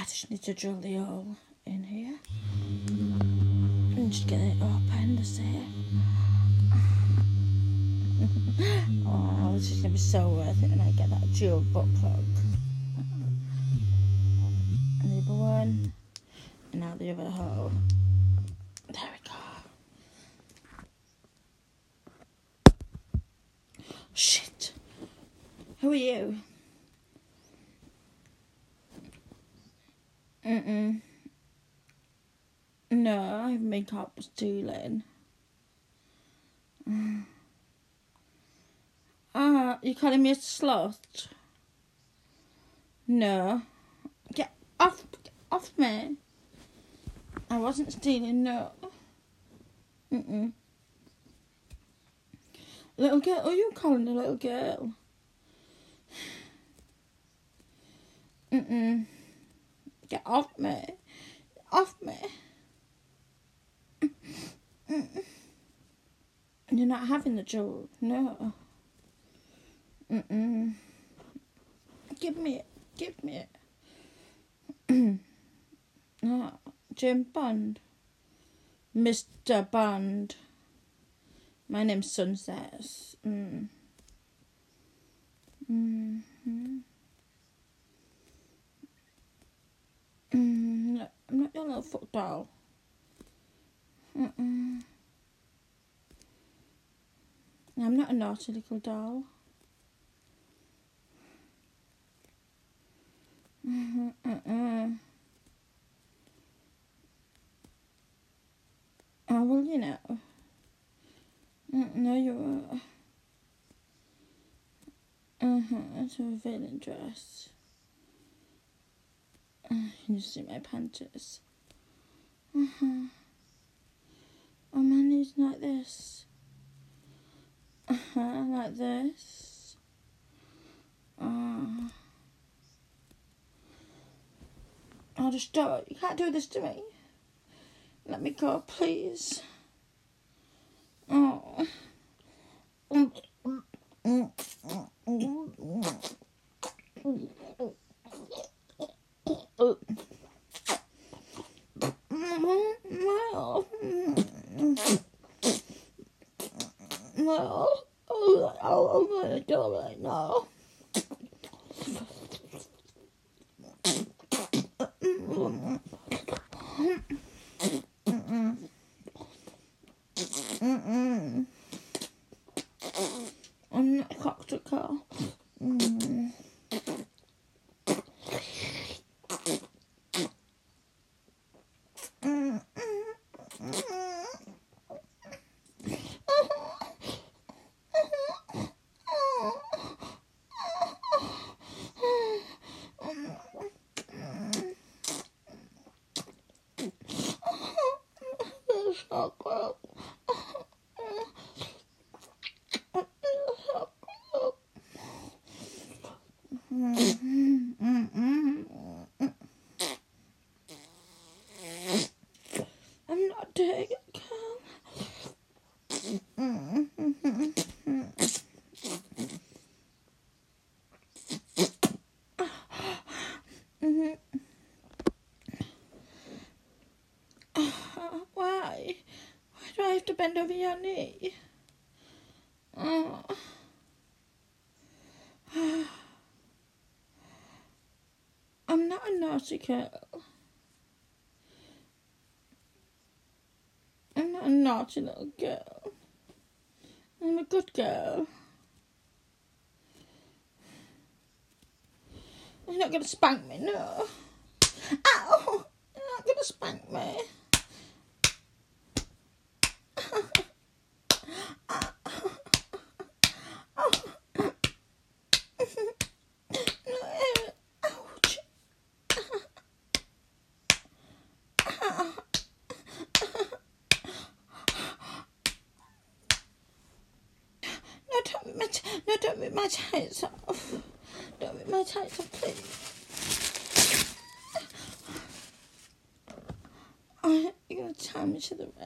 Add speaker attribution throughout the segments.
Speaker 1: just need to drill the hole in here and just get it open, that's it. Oh, this is going to be so worth it when I get that dual butt plug. And the other one, and now the other hole. There we go. Shit. Who are you? No, I haven't been caught stealing. You calling me a slut? No. Get off me. I wasn't stealing, no. Little girl, who are you calling a little girl? Get off me. Off me. You're not having the jewel, no. Give me it. Oh, Jim Bond. Mr. Bond. My name's Sunset. No, I'm not your little fuck doll. I'm not a naughty little doll. Oh, well, you know. No, you are. It's a revealing dress. Can you see my panties? Oh, my knees like this. Like this. I'll just do it. You can't do this to me. Let me go, please. Oh. No. I'm gonna do it right now. I'm not cocktail. I'm not doing it, Carl. Why? Why do I have to bend over your knee? Oh. I'm not a naughty girl. I'm not a naughty little girl. I'm a good girl. You're not going to spank me, no. Ow! You're not going to spank me. Ouch. Don't rip my tights off. Don't rip my tights off, please. Oh, you're going to tie me to the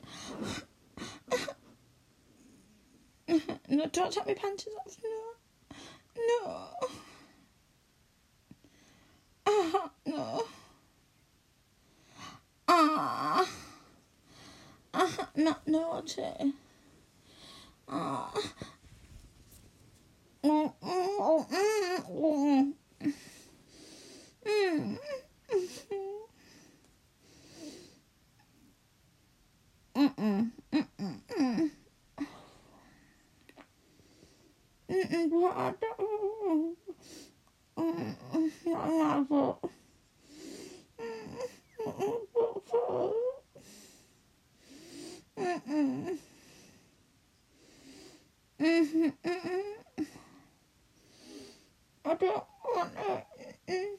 Speaker 1: bed. No, don't take my panties off. No. No. No. not naughty. Oh. I don't want it.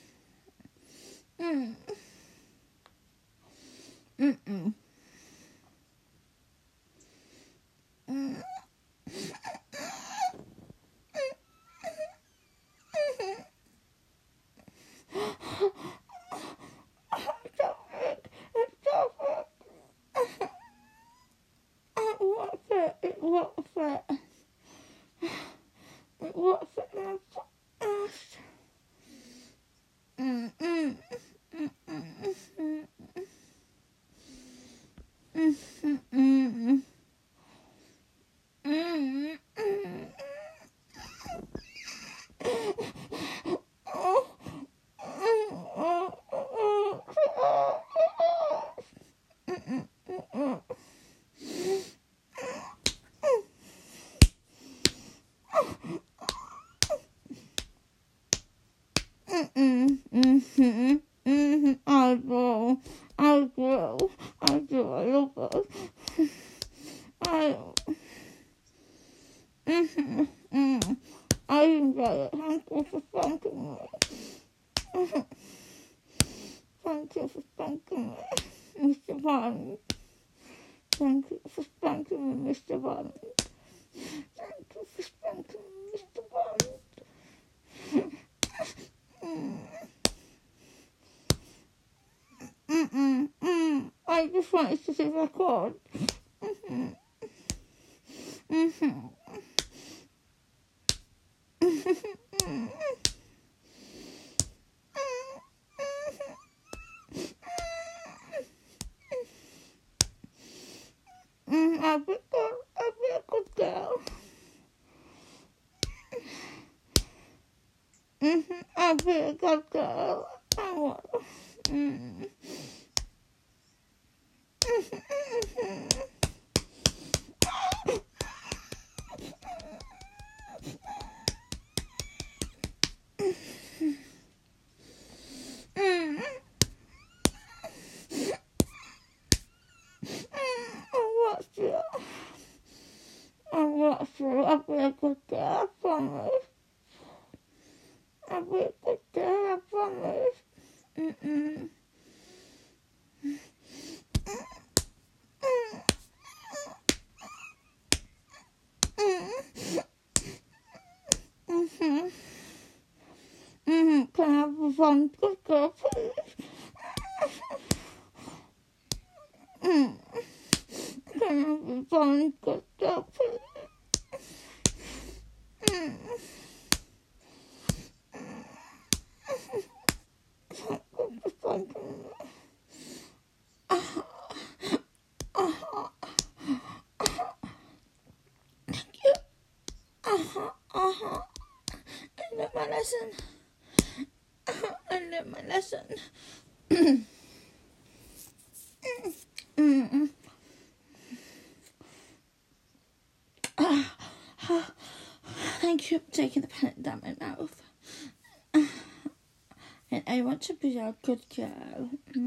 Speaker 1: I do. I love it. I enjoy it. Thank you for spanking me. Thank you for spanking me, Mr. Bond. Thank you for spanking me, Mr. Bond. Thank you for spanking me, Mr. Bond. I just wanted to see if I could. I'll be a good girl. I'll be a good girl. I will. I'll be a good girl, I promise. I'll be a good girl, I promise. Can I have one good girl, please? Can I have one good girl, please? I learned my lesson. Thank you for taking the pen down my mouth. And I want to be a good girl.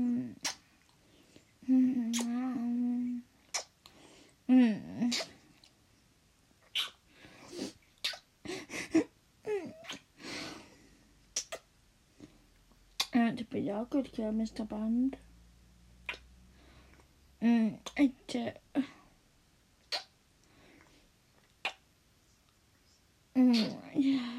Speaker 1: I want to be a good girl, Mr. Bond. I do. Yeah.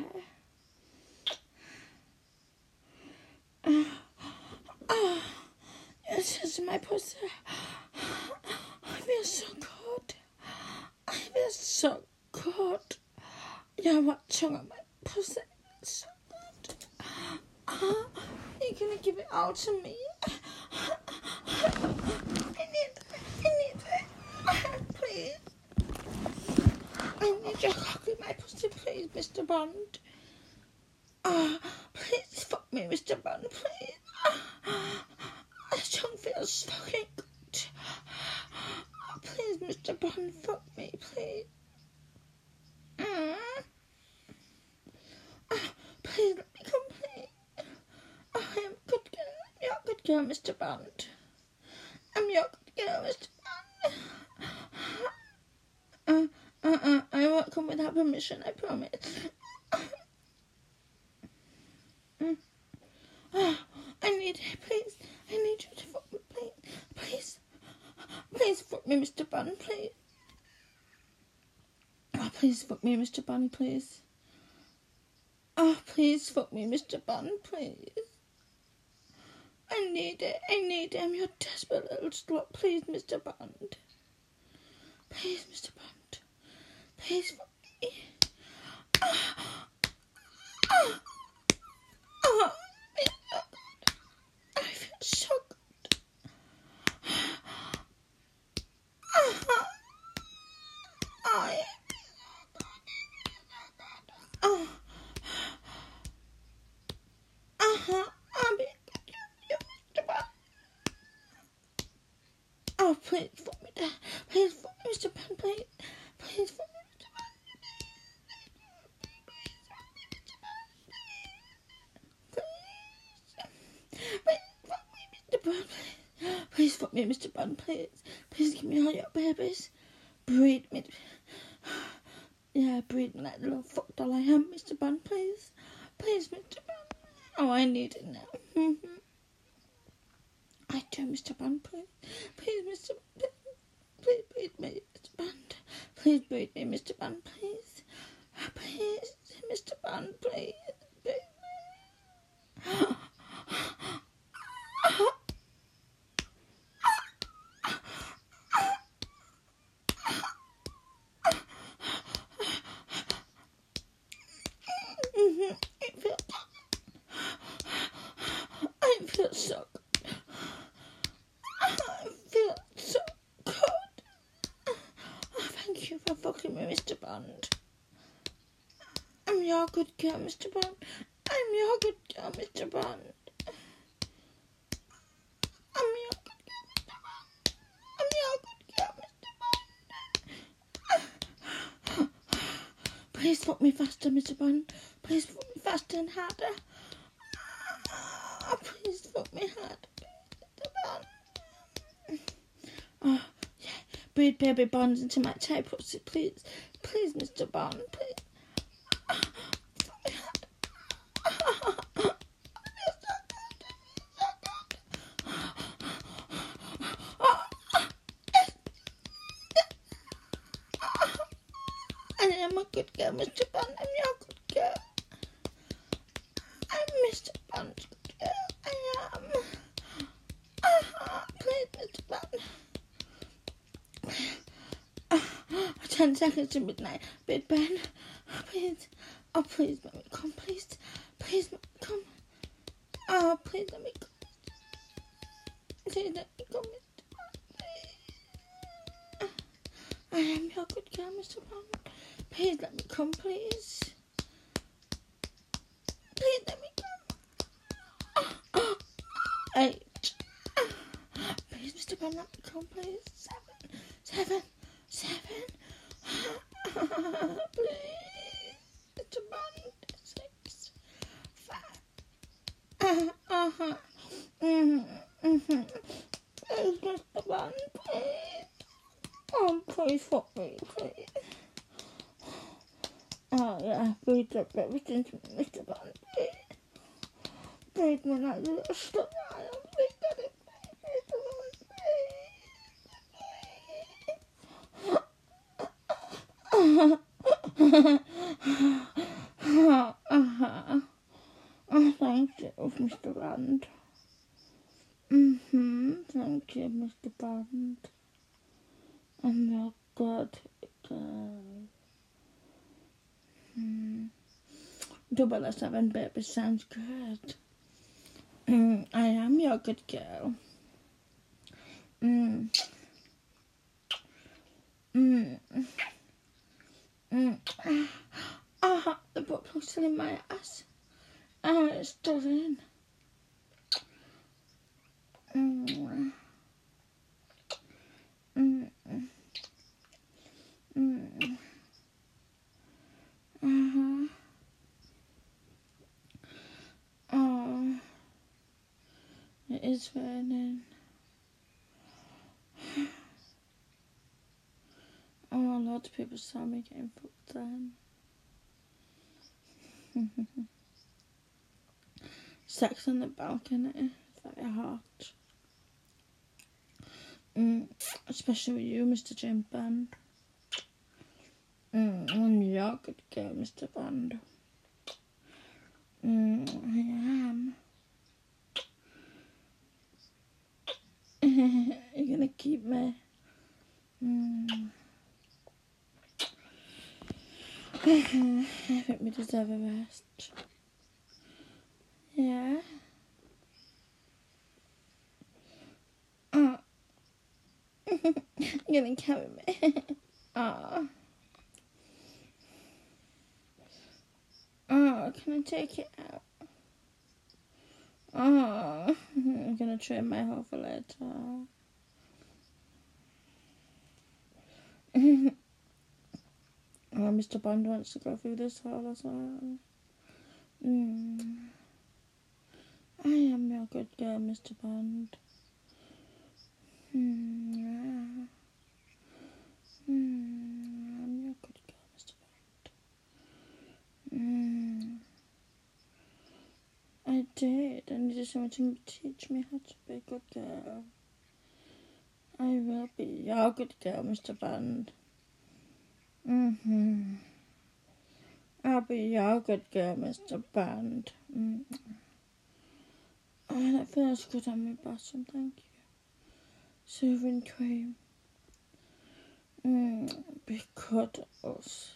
Speaker 1: This is my pussy. I feel so good. I feel so good. You're watching on my pussy. It's so good. You're gonna give it all to me. I need it. put your cock in my pussy, please, Mr. Bond. Please fuck me, Mr. Bond, please. This tongue feels fucking good. Please, Mr. Bond, fuck me, please. Please let me come, please. I am a good girl. You're a good girl, Mr. Bond. I'm your good girl, Mr. Bond. I won't come without permission, I promise. I need it, please. I need you to fuck me, please. Please. Please fuck me, Mr. Bond, please. Oh, please fuck me, Mr. Bond, please. Oh, please fuck me, Mr. Bond, please. I need it. I'm your desperate little slut. Please, Mr. Bond. Please, Mr. Bond. Please fuck me. I feel so good. Oh, please fuck me down. Please fuck me, Mr. Bond, please. Please fuck me, Mr. Bond. Please fuck me, Mr. Bond, please. Please give me all your babies. Breed me. Yeah, breed me like the little fuck doll I am, Mr. Bond, please. Please, Mr. Bond. Oh, I need it now. I do, Mr. Bond, please. Please, Mr. Bond. Please breed me, Mr. Bond. Please breed me, Mr. Bond, please. Please, Mr. Bond, please. Breed me. I feel so good. I feel so good. Oh, thank you for fucking me, Mr. Bond. I'm your good girl, Mr. Bond. I'm your good girl, Mr. Bond. I'm your good girl, Mr. Bond. I'm your good girl, Mr. Bond. Please fuck me faster, Mr. Bond. Please fuck me faster and harder. Oh, please fuck me hard, Mr. Bond. Oh, yeah. Breed baby bonds into my tight pussy, please. Please, Mr. Bond, please. Fuck me hard. I am a good girl, Mr. Bond. I'm your good girl. I'm Mr. Bond's good girl. I am. Please, Mr. Bond. 10 seconds to midnight. Big Ben. Please. Oh, please let me come, please. Please let me come. Oh, please let me come. Please let me come, Mr. Bond. Please. I am your good girl, Mr. Bond. Please let me come, please. Please let me come. 8. Please, Mr. Bond, let me come, please. 7. Please, Mr. Bond. 6. 5. Please, Mr. Bond, please. Oh, please fuck me, please. Oh, yeah, breathe up everything to me, Mr. Bond, please. Breathe me like a little stuff. I am please, get it, Mr. Bond, please. Oh, thank you, Mr. Bond. Thank you, Mr. Bond. I'm your good girl. 007 baby sounds good. I am your good girl. The butt plug's still in my ass. Oh, it's still in. Oh, it is raining. Oh, a lot of people saw me getting fucked then. Sex on the balcony, very hot. Especially with you, Mr. Jim Band. And you're a good girl, Mr. Band. I am. You're gonna keep me. I think we deserve a rest. Yeah. You're gonna carry me. Oh, can I take it out? Oh, I'm gonna trim my hair for later. Mr. Bond wants to go through this hall as well. I am your good girl, Mr. Bond. I'm your good girl, Mr. Bond. I did. I needed someone to teach me how to be a good girl. I will be your good girl, Mr. Bond. I'll be your good girl, Mr. Bond. Oh, that feels good on my bottom, thank you. Soothing cream. Big cuddles.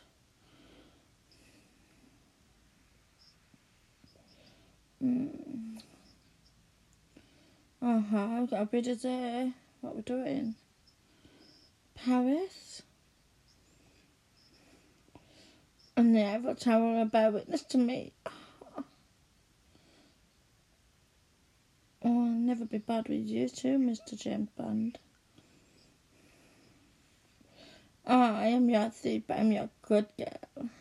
Speaker 1: I've got a bit of day. What we're doing? Paris? And the Eiffel Tower will bear witness to me. Oh, I'll never be bad with you too, Mr. James Bond. Oh, I am your thief, but I'm your good girl.